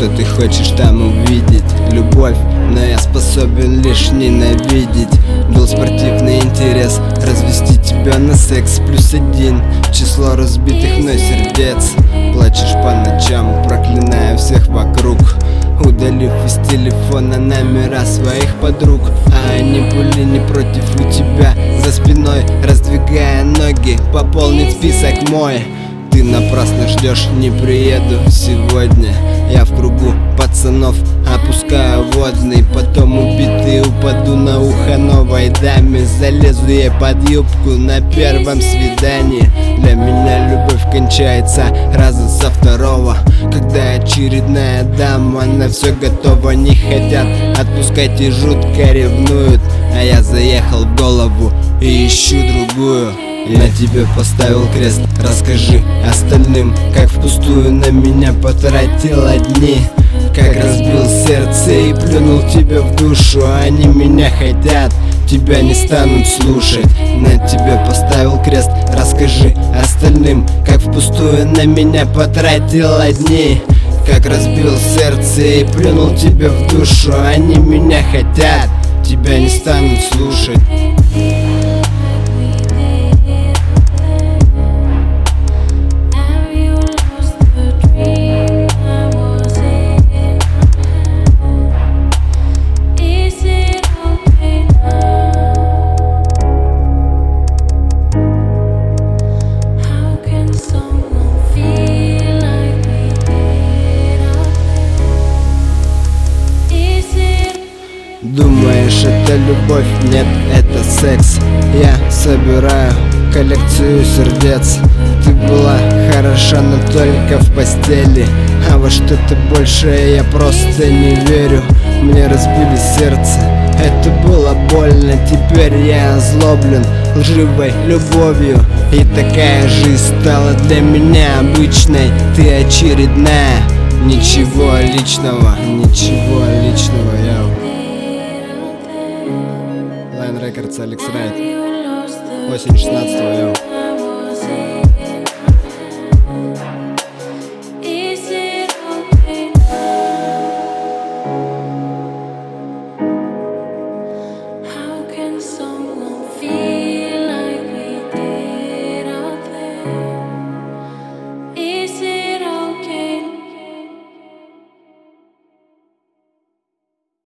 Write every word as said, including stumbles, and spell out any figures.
что ты хочешь там увидеть? Любовь, но я способен лишь ненавидеть. Был спортивный интерес развести тебя на секс плюс один в число разбитых мной сердец. Плачешь по ночам, проклиная всех вокруг, удалив из телефона номера своих подруг. А они были не против у тебя за спиной, раздвигая ноги, пополнить список мой. Ты напрасно ждешь, не приеду сегодня. Я в кругу пацанов опускаю водный, потом убитый упаду на ухо новой даме. Залезу ей под юбку на первом свидании. Для меня любовь кончается раза со второго, когда очередная дама на все готова. Не хотят отпускать и жутко ревнуют, а я заехал в голову и ищу другую. На тебе поставил крест, расскажи остальным, как впустую на меня потратила дни, как разбил сердце и плюнул тебе в душу. Они меня хотят, тебя не станут слушать. На тебе поставил крест, расскажи остальным, как впустую на меня потратила дни, как разбил сердце и плюнул тебе в душу. Они меня хотят, тебя не станут слушать. Думаешь, это любовь? Нет, это секс. Я собираю коллекцию сердец. Ты была хороша, но только в постели, а во что-то большее я просто не верю. Мне разбили сердце, это было больно. Теперь я озлоблен лживой любовью, и такая жизнь стала для меня обычной. Ты очередная, ничего личного, ничего личного, я Line Records, Алекс Райт, осень шестнадцатого, йоу.